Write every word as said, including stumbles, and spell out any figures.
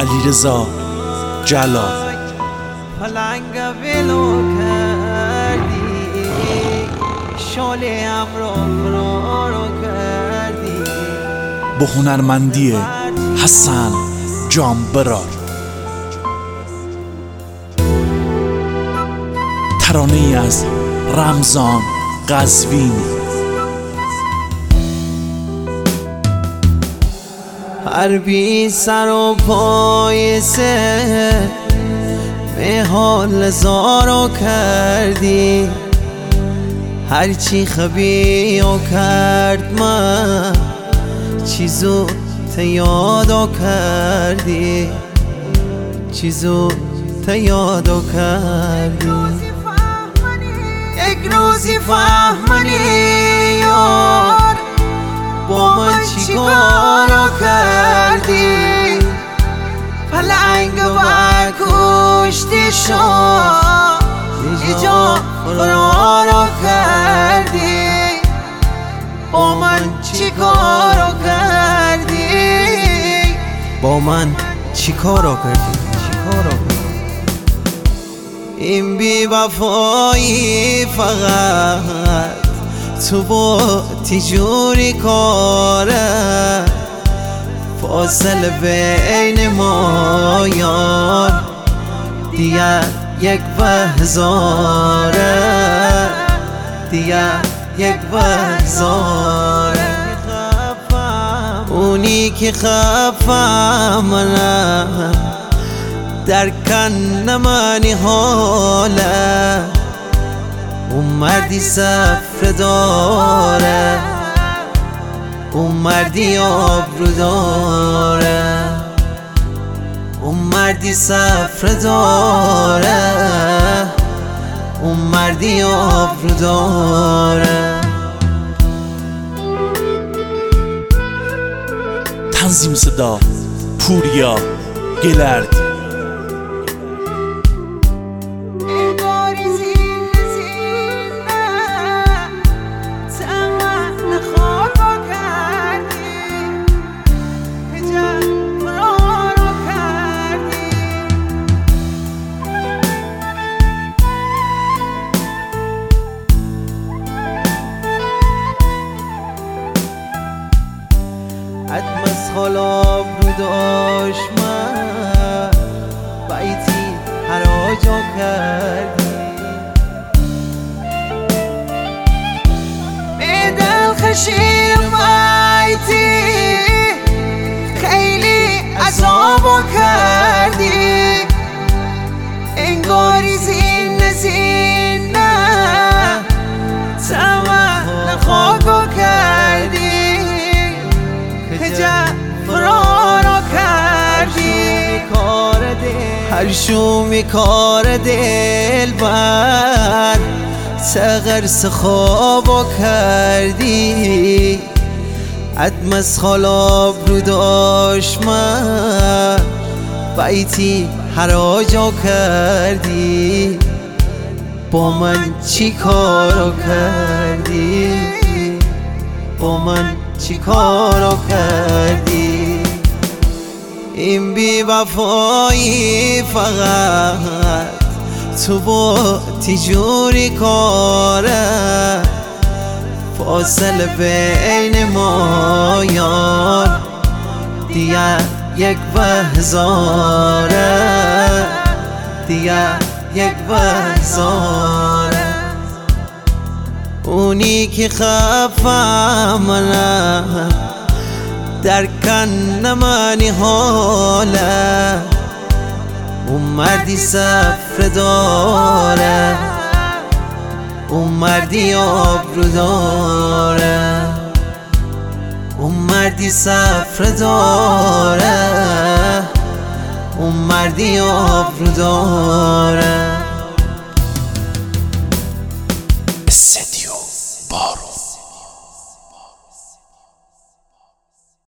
علیرضا جلال. پلنگ ولو کردی، شاله‌ام را فرارو کردی. با هنرمندی حسن جانبرار. ترانه‌ای از رمضان قزوینی. هر بی سر و پای سه به حال زارو کردی، هرچی خبیو کرد من چیزو تیادو کردی، چیزو تیادو کردی. یک روزی فهمانی یار با من چی کارو کردی، پلنگ و کشتی شد یه جا فرارو کردی. با من چی کارو کردی، با من چی کارو کردی، چی کارو کردی. این بی وفایی فقط تو با تیجوری کاره، فاصله بین ما یار دیگه یک بهزاره، دیگه یک بهزاره. اونی که خفه منه در کن منی حاله، اون مردی سفر داره، اون مردی آبرو داره، اون مردی سفر داره، اون مردی آبرو داره. تنظیم صدا پوریا گلردی. ادمس خالاب رو داشت من بیتی حراجا کردی، میدل خشیر بیتی خیلی عذابا کردی. انگاری زین زینه تمن خاکو کردی، فرارو کردی. هر شومی کار دل بر تغرس خوابو کردی. ادمس خالاب رو داشت من بیتی حراجا کردی. با من چی کارو کردی، با من چی کارو کردی. این بی وفایی فقط تو با تیجوری کاره، فاصله بین ما یار دیگه یک بهزاره، دیگه یک بهزاره. اونی که خفه منه در کن منی حاله، اون مردی سفر داره، اون مردی آبرو داره، اون مردی سفر داره، اون مردی آبرو داره. استدیو بارون.